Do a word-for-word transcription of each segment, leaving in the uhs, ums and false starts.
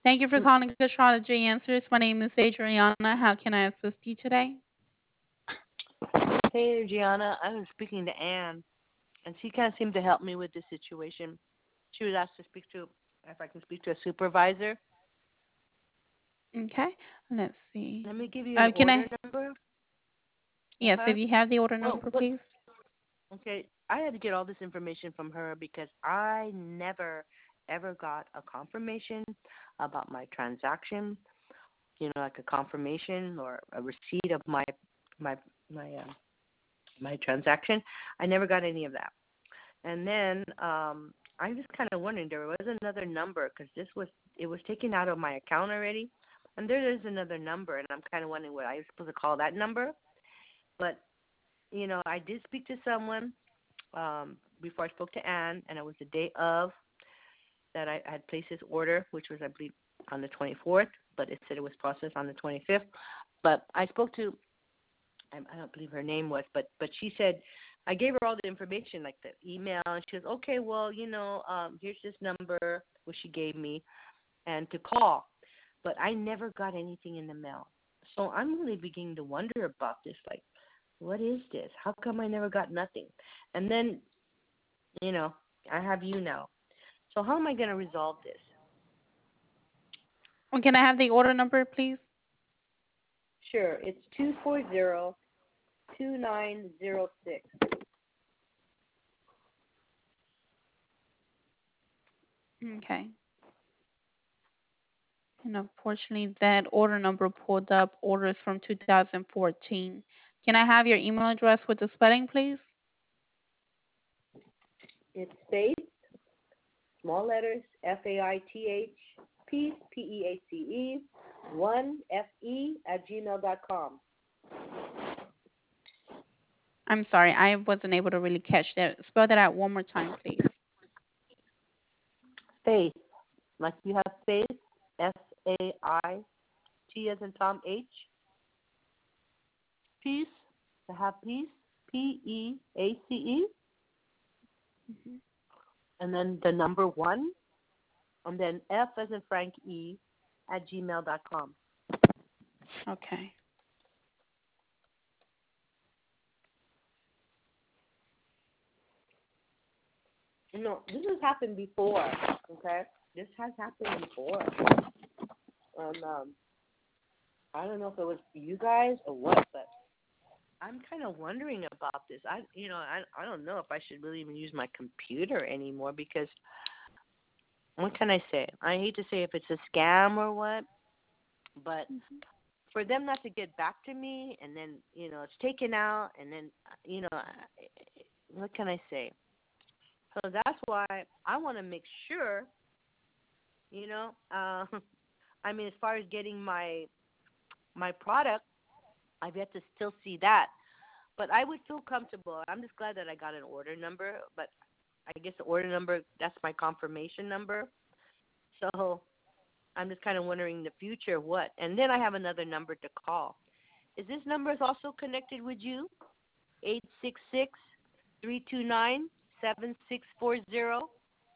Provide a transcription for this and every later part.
Thank you for calling Astrology Answers. My name is Adriana. How can I assist you today? Hey, Gianna. I was speaking to Anne, and she can't seem to help me with this situation. She was asked to speak to, if I can speak to a supervisor. Okay, let's see. Let me give you an Uh, can order I? number. Yes, Okay. if you have the order Well, number, what? please. Okay. I had to get all this information from her because I never ever got a confirmation about my transaction. You know, like a confirmation or a receipt of my my my um, my transaction. I never got any of that. And then um, I'm just kind of wondering, there was another number because this was it was taken out of my account already, and there is another number, and I'm kind of wondering what I was supposed to call that number. But you know, I did speak to someone um, before I spoke to Anne, and it was the day of that I had placed this order, which was I believe on the twenty-fourth, but it said it was processed on the twenty-fifth. But I spoke to I, I don't believe her name was, but but she said I gave her all the information, like the email, and she goes, okay, well, you know, um, here's this number which she gave me, and to call, but I never got anything in the mail. So I'm really beginning to wonder about this, like, what is this? How come I never got nothing? And then, you know, I have you now. So how am I going to resolve this? Well, can I have the order number, please? Sure, it's two four zero two nine zero six. Okay. And unfortunately, that order number pulled up orders from two thousand fourteen. Can I have your email address with the spelling, please? It's space, small letters, F A I T H, peace, P E A C E, one F E at gmail dot com. I'm sorry, I wasn't able to really catch that. Spell that out one more time, please. Space, like you have space, S A I T as in Tom, H, peace, to have peace, P E A C E, Hmm. and then the number one, and then F as in Frank, E, at gmail dot com. Okay. No, this has happened before, okay? This has happened before. And um, I don't know if it was you guys or what, but I'm kind of wondering about this. I, you know, I, I don't know if I should really even use my computer anymore because what can I say? I hate to say if it's a scam or what, but for them not to get back to me and then, you know, it's taken out and then, you know, what can I say? So that's why I want to make sure, you know, uh, I mean, as far as getting my my product, I've yet to still see that. But I would feel comfortable. I'm just glad that I got an order number, but I guess the order number, that's my confirmation number. So I'm just kind of wondering in the future what. And then I have another number to call. Is this number is also connected with you? eight six six, three two nine, seven six four zero.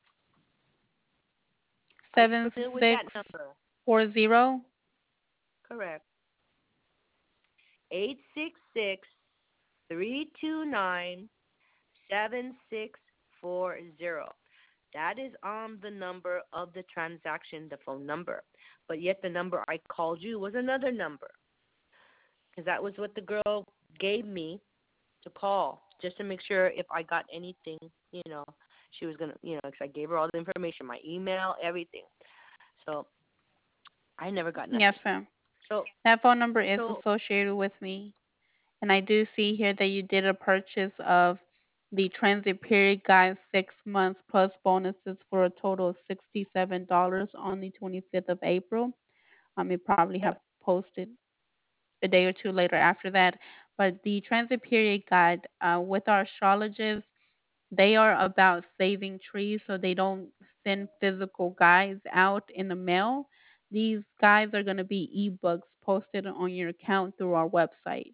Are you Seven familiar with six that number? four zero. Correct. Eight six six, three two nine, seven six four zero. That is on the number of the transaction, the phone number. But yet the number I called you was another number because that was what the girl gave me to call just to make sure if I got anything, you know, she was going to, you know, because I gave her all the information, my email, everything. So I never got Yes, nothing. ma'am. So, That phone number is so associated with me. And I do see here that you did a purchase of the transit period guide six months plus bonuses for a total of sixty-seven dollars on the twenty-fifth of April. Um, it probably have posted a day or two later after that. But the transit period guide uh, with our astrologists, they are about saving trees, so they don't send physical guides out in the mail. These guides are going to be ebooks posted on your account through our website.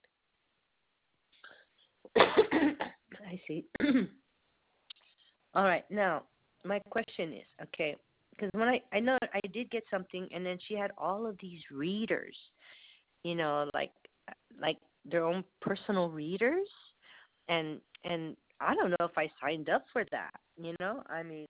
I see. All right. Now, my question is, okay, because when I I know I did get something, and then she had all of these readers, you know, like like their own personal readers, and and I don't know if I signed up for that. You know, I mean,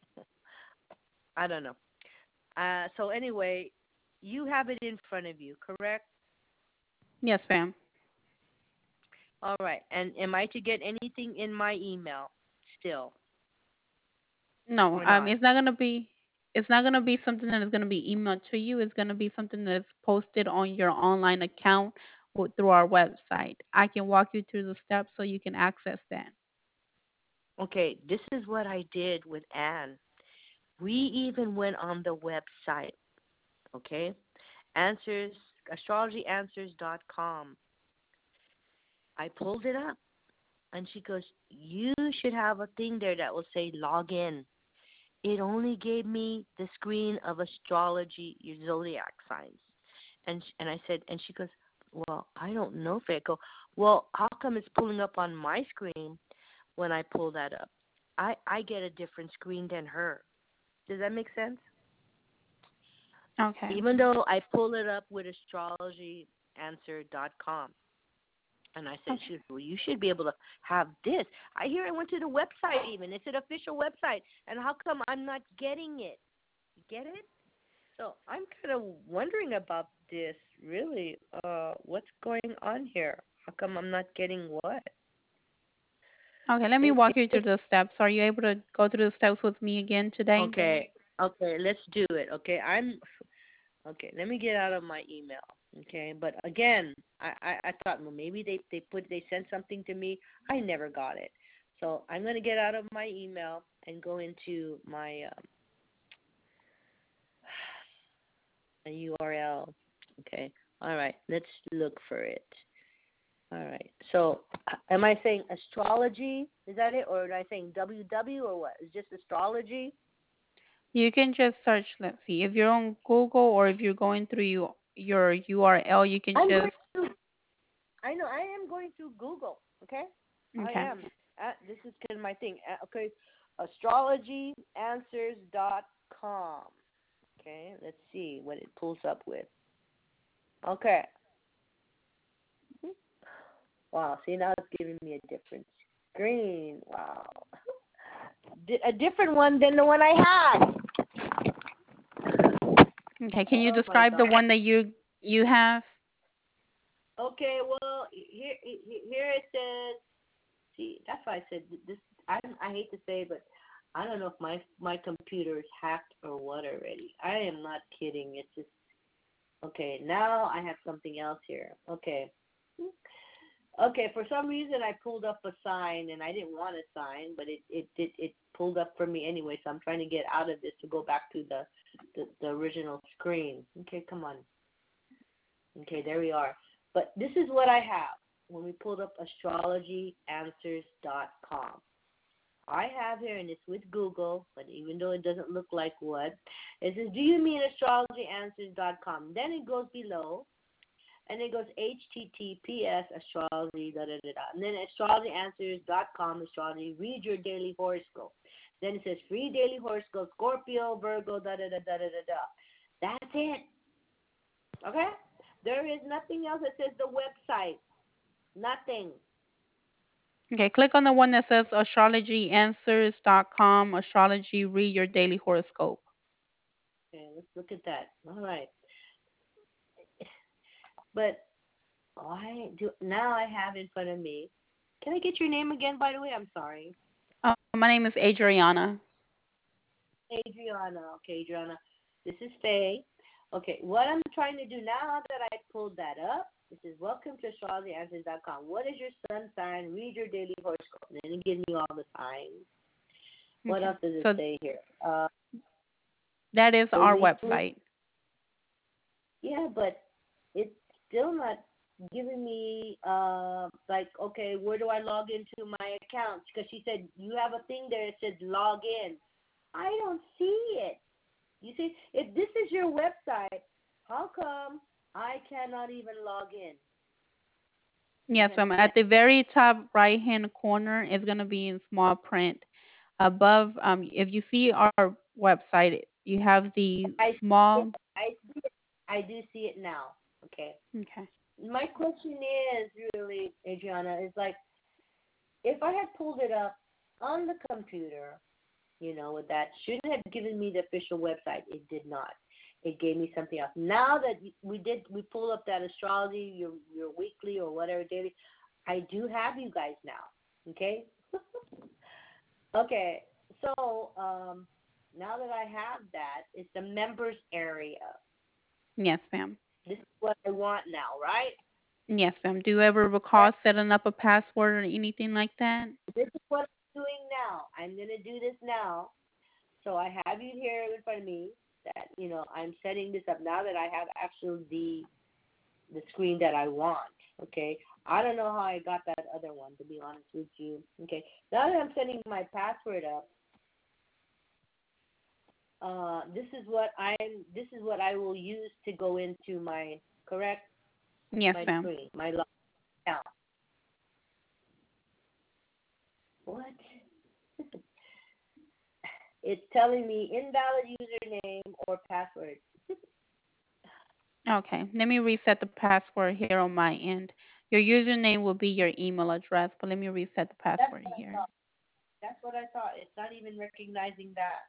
I don't know. Uh, so anyway, you have it in front of you, correct? Yes, ma'am. All right. And am I to get anything in my email still No, or um, not? it's not gonna be. It's not gonna be something that is gonna be emailed to you. It's gonna be something that's posted on your online account or through our website. I can walk you through the steps so you can access that. Okay, this is what I did with Anne. We even went on the website, okay? Answers astrology answers dot com. I pulled it up and she goes, "You should have a thing there that will say log in." It only gave me the screen of astrology, your zodiac signs. And sh- and I said, and she goes, "Well, I don't know, Faye." I go, "Well, how come it's pulling up on my screen when I pull that up? I I get a different screen than her. Does that make sense?" Okay. Even though I pull it up with astrology answer dot com. And I said, Okay. she goes, "Well, you should be able to have this." I hear I went to the website even. It's an official website. And how come I'm not getting it? You get it? So I'm kind of wondering about this, really. Uh, what's going on here? How come I'm not getting what? Okay. Let me It, walk it, you through it, the steps. Are you able to go through the steps with me again today? okay, okay, let's do it. Okay, I'm okay. Let me get out of my email. Okay, but again, I, I, I thought, well, maybe they they put they sent something to me. I never got it, so I'm gonna get out of my email and go into my um, a U R L. Okay, all right, let's look for it. All right. So, uh, am I saying astrology? Is that it, or am I saying W W, or what? Is just astrology? You can just search. Let's see. If you're on Google or if you're going through you, your U R L, you can I'm going just. to. I know. I am going through Google. Okay. I Okay. am. Uh, this is kind of my thing. Uh, okay. astrology answers dot com. Okay. Let's see what it pulls up with. Okay. Wow. See, now it's giving me a different screen. Wow. Di- A different one than the one I had. Okay. Can you Oh my describe God. the one that you you have? Okay, well, here here it says. See, that's why I said this. I I hate to say, but I don't know if my my computer is hacked or what already. I am not kidding. It's just okay. Now I have something else here. Okay, okay. For some reason, I pulled up a sign, and I didn't want a sign, but it it it, it pulled up for me anyway. So I'm trying to get out of this to go back to the the, the original screen. Okay, come on. Okay, there we are. But this is what I have when we pulled up astrology answers dot com. I have here, and it's with Google, but even though it doesn't look like what, it says, "Do you mean astrology answers dot com?" Then it goes below, and it goes H T T P S astrology, da da da da. And then astrology answers dot com, astrology, read your daily horoscope. Then it says free daily horoscope, Scorpio, Virgo, da da da da da da da. That's it. Okay? There is nothing else that says the website. Nothing. Okay. Click on the one that says astrology answers dot com. Astrology. Read your daily horoscope. Okay, let's look at that. All right. But why do now I have in front of me. Can I get your name again, by the way? I'm sorry. Uh, my name is Adriana. Adriana. Okay, Adriana. This is Faye. Okay, what I'm trying to do now that I pulled that up, this is welcome to astrology answers dot com. What is your sun sign? Read your daily horoscope. And then it gives me all the signs. What Okay. else does it So say here? Uh, that is our believe. website. Yeah, but it's still not giving me uh like, okay, where do I log into my account? Because she said you have a thing there that says log in. I don't see it. You see, if this is your website, how come I cannot even log in? Yes, Doesn't make um, sense. at the very top right hand corner is going to be in small print. Above, um, if you see our website, You have the I see it. small. I see it. I do see it now. Okay. Okay. My question is really, Adriana, is like if I had pulled it up on the computer, you know, with that should have given me the official website. It did not. It gave me something else. Now that we did, we pull up that astrology, your your weekly or whatever daily. I do have you guys now. Okay. Okay. So um, now that I have that, it's the members area. Yes, ma'am. This is what I want now, right? Yes, ma'am. Do you ever recall Correct. setting up a password or anything like that? This is what I'm doing now. I'm gonna do this now. So I have you here in front of me. That you know, I'm setting this up now that I have actually the the screen that I want. Okay. I don't know how I got that other one, to be honest with you. Okay. Now that I'm setting my password up, uh, this is what I'm. This is what I will use to go into my correct Yes, my ma'am. screen, my log account. What? It's telling me invalid username or password. Okay. Let me reset the password here on my end. Your username will be your email address, but let me reset the That's password what I here. thought. That's what I thought. It's not even recognizing that.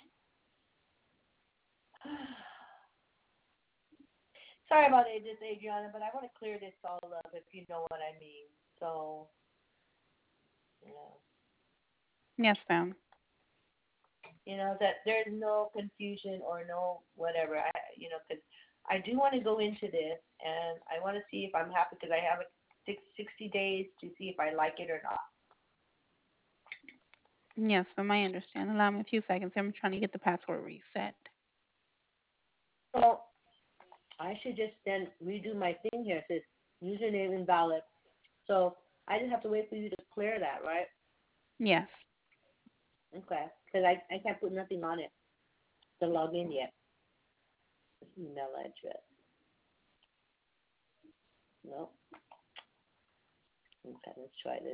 Sorry about it, this Adriana, but I want to clear this all up if you know what I mean. So, you know, Yes, ma'am. you know that there's no confusion or no whatever. I, you know, because I do want to go into this and I want to see if I'm happy because I have a six, sixty days to see if I like it or not. Yes, ma'am. I understand. Allow me a few seconds. I'm trying to get the password reset. So I should just then redo my thing here. It says username invalid. So I just have to wait for you to clear that, right? Yes. Okay. Because I, I can't put nothing on it to log in yet. Email address. No. Okay, let's try this.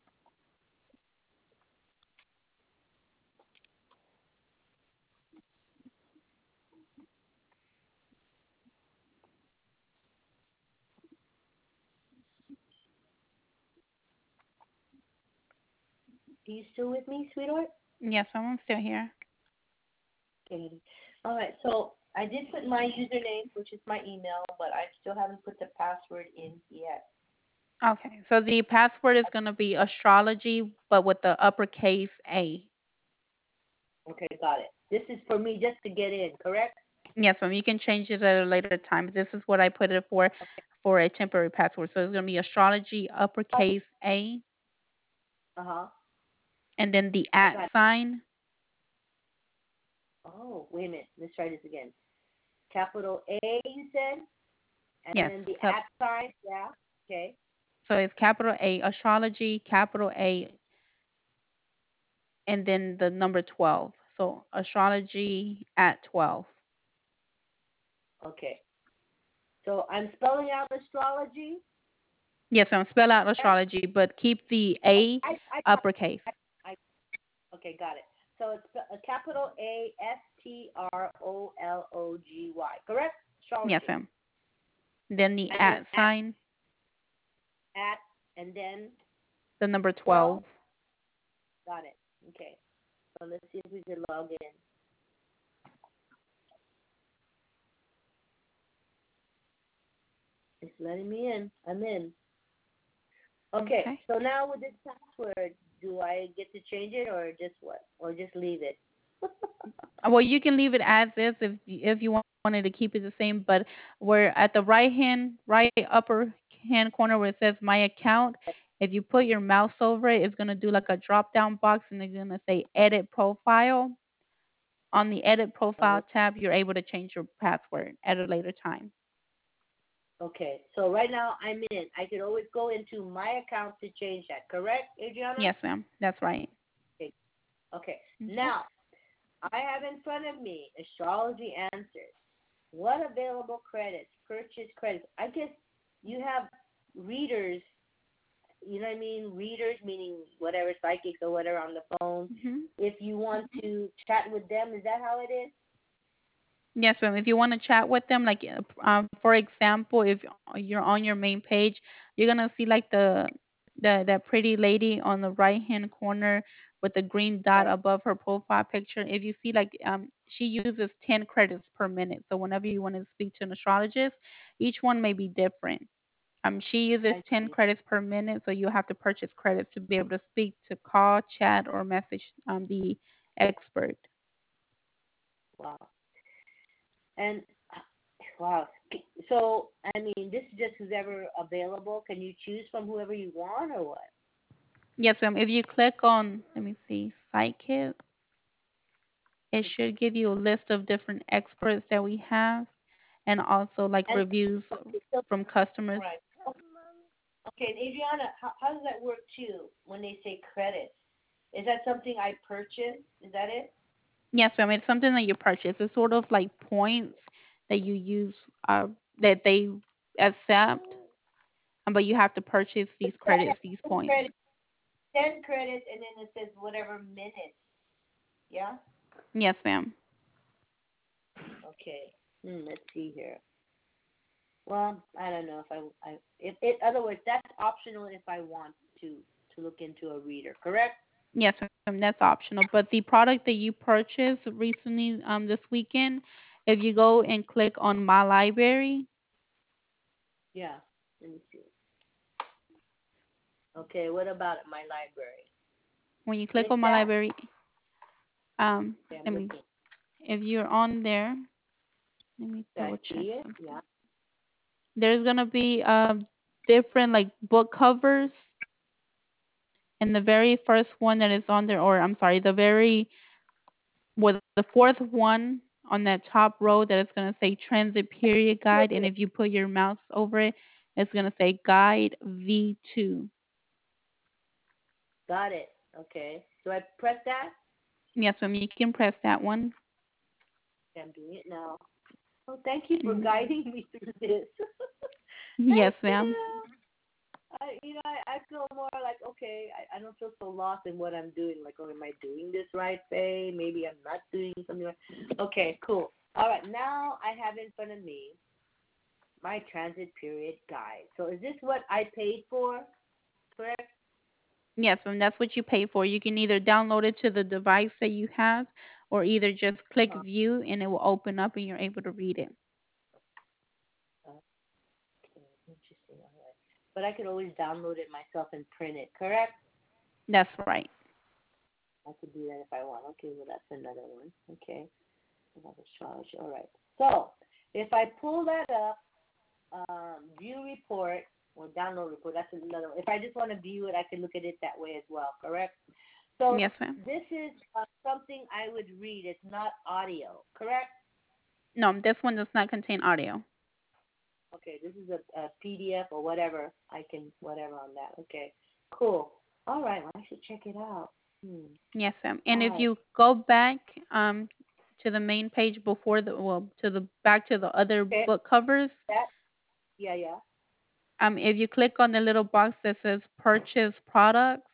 Are you still with me, sweetheart? Yes, ma'am. I'm still here. Okay. All right. So I did put my username, which is my email, but I still haven't put the password in yet. Okay. So the password is going to be astrology, but with the uppercase A. Okay, got it. This is for me just to get in, correct? Yes, ma'am. You can change it at a later time. This is what I put it for, for a temporary password. So it's going to be astrology, uppercase A, Uh huh. and then the I at got it. sign. Oh, wait a minute. Let's try this again. Capital A, you said, and Yes. then the Cap- at sign. Yeah. Okay. So it's capital A, astrology, capital A, and then the number twelve. So astrology at twelve. Okay. So I'm spelling out astrology. Yes, ma'am. Spell out Correct? astrology, but keep the Okay, A I, I got uppercase. it. I, I, okay, got it. So it's a capital A S T R O L O G Y, correct? Yes, Astrology. ma'am. Then the And then at at, sign, at, and then the number twelve. twelve. Got it. Okay. So let's see if we can log in. It's letting me in. I'm in. Okay. Okay. So now with this password, do I get to change it or just what? Or just leave it? Well, you can leave it as is if if you want- wanted to keep it the same, but we're at the right hand, right upper hand corner where it says my account. If you put your mouse over it, it's gonna do like a drop down box, and it's gonna say edit profile. On the edit Oh, profile tab, you're able to change your password at a later time. okay. So right now I'm in. I can always go into my account to change that. Correct, Adriana? Yes, ma'am. That's right. Okay. Okay. Okay. Now I have in front of me astrology answers. What available credits? Purchase credits. I guess you have readers. You know what I mean? Readers, meaning whatever psychics or whatever on the phone. Mhm. If you want to chat with them, is that how it is? Yes, ma'am. If you want to chat with them, like uh, um, for example, if you're on your main page, you're gonna see like the the that pretty lady on the right hand corner with the green dot Right. above her profile picture. If you see like um she uses ten credits per minute. So whenever you want to speak to an astrologist, each one may be different. Um, she uses I ten see. credits per minute, so you have to purchase credits to be able to speak to call, chat, or message um the expert. Wow. And uh, wow. So I mean, this is just whoever available. Can you choose from whoever you want, or what? Yes, ma'am. If you click on, let me see, Sitekit, it should give you a list of different experts that we have and also like And reviews okay, so from customers. right. Okay, and Adriana, how, how does that work too when they say credits? Is that something I purchase? Is that it? Yes, ma'am. It's something that you purchase. It's sort of like points that you use, uh, that they accept, um, but you have to purchase these It's got credits, these ten points. credits, ten credits, and then it says whatever minutes. Yeah. Yes, ma'am. Okay. Hmm, let's see here. Well, I don't know if I, I if it. In other words, that's optional if I want to to look into a reader. Correct? Yes, ma'am. That's optional. But the product that you purchased recently, um, this weekend, if you go and click on My Library, Yeah. Let me see. Okay. What about my library? when you click Click on My that. Library, um, Okay, I'm let me, looking. if you're on there, let me Okay, I double check see it. something. Yeah. There's gonna be um different like book covers, and the very first one that is on there, or I'm sorry, the very well, the fourth one on that top row that is gonna say Transit Period Guide, and if you put your mouse over it, it's gonna say Guide V two. Got it. Okay. Do I press that? Yes, ma'am. You can press that one. Okay, I'm doing it now. Oh, thank you for And guiding me through this. yes, Thank ma'am. you. I, you know, I, I feel more like okay. I, I don't feel so lost in what I'm doing. Like, oh, am I doing this right, Faye? Maybe I'm not doing something right. Okay, cool. All right, now I have in front of me my transit period guide. So, is this what I paid for? Correct. Yes, and that's what you pay for. You can either download it to the device that you have or either just click Uh, view and it will open up and you're able to read it. okay, interesting. All right, but I could always download it myself and print it. Correct. That's right. I could do that if I want. Okay, well that's another one. Okay, another charge. All right. So if I pull that up, um, view report or download report, that's another one. If I just want to view it, I can look at it that way as well. Correct. So Yes, ma'am. this is uh, something I would read. It's not audio. Correct. No, this one does not contain audio. Okay, this is a, P D F or whatever. I can whatever on that. Okay, cool. All right, well, I should check it out. Hmm. Yes, ma'am. And All if right. you go back um to the main page before the well to the back to the other Okay. book covers, That. Yeah. Yeah. um if you click on the little box that says purchase products,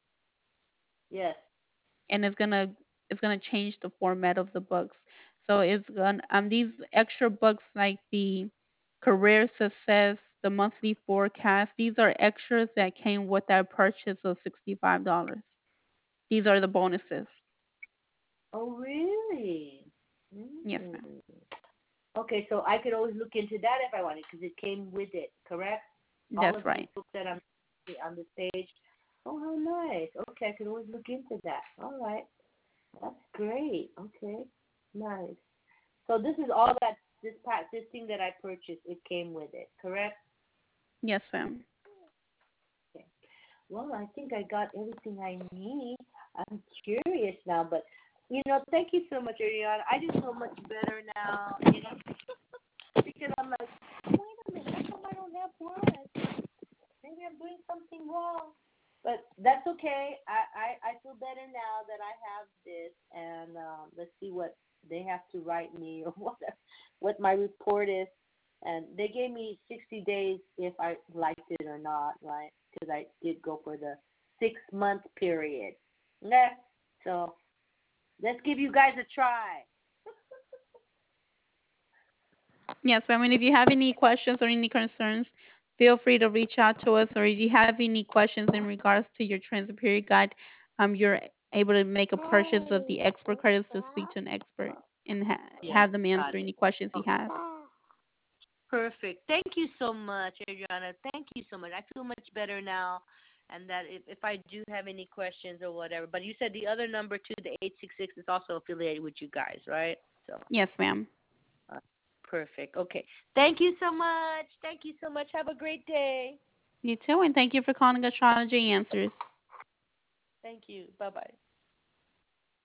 Yes. and it's gonna it's gonna change the format of the books. So it's gonna um these extra books like the career success, the monthly forecast, these are extras that came with that purchase of sixty five dollars. These are the bonuses. Oh, really? Yes, Mm. ma'am. Okay, so I could always look into that if I wanted because it came with it, correct? All That's of these right. books that I'm on this page. Oh, how nice. Okay, I could always look into that. All right, that's great. Okay, nice. So this is all that this pack, this thing that I purchased. It came with it, correct? Yes, ma'am. Okay. Well, I think I got everything I need. I'm curious now, but you know, thank you so much, Ariana. I just feel much better now. You know, because I'm like, wait a minute, how come I don't have one? Maybe I'm doing something wrong. But that's okay. I, I, I feel better now that I have this, and um, let's see what they have to write me or what what my report is. And they gave me sixty days if I liked it or not, right? Because I did go for the six month period. Yeah. So let's give you guys a try. Yes, I mean, if you have any questions or any concerns, feel free to reach out to us. Or if you have any questions in regards to your transit period guide, um, you're able to make a purchase of the expert credits to speak to an expert and ha- Yeah, have them got answer it. any questions you Okay. have. Perfect. Thank you so much, Adriana. Thank you so much. I feel much better now. And that if, if I do have any questions or whatever, but you said the other number too, the eight six six, is also affiliated with you guys, right? So, Yes, ma'am. uh, perfect. Okay. Thank you so much. Thank you so much. Have a great day. You too, and thank you for calling Astrology Answers. Thank you. Bye bye.